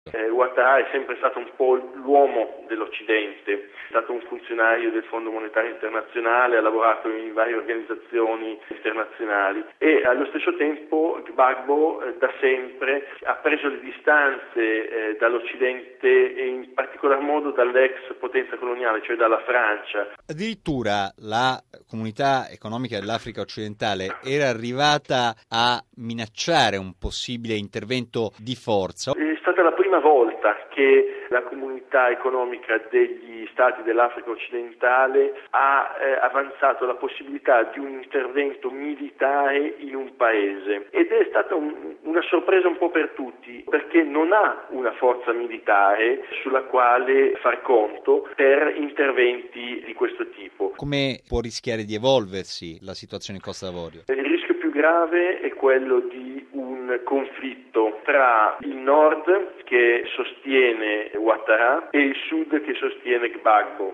Ouattara è sempre stato un po' l'uomo dell'Occidente, è stato un funzionario del Fondo Monetario Internazionale, ha lavorato in varie organizzazioni internazionali e allo stesso tempo Gbagbo da sempre ha preso le distanze dall'Occidente e in particolar modo dall'ex potenza coloniale, cioè dalla Francia. Addirittura la Comunità Economica dell'Africa Occidentale era arrivata a minacciare un possibile intervento di forza. È stata la prima volta che la Comunità Economica degli Stati dell'Africa Occidentale ha avanzato la possibilità di un intervento militare in un paese ed è stata una sorpresa un po' per tutti perché non ha una forza militare sulla quale far conto per interventi di questo tipo. Come può rischiare di evolversi la situazione in Costa d'Avorio? Il rischio più grave è quello di un conflitto tra il nord che sostiene Ouattara e il sud che sostiene Gbagbo.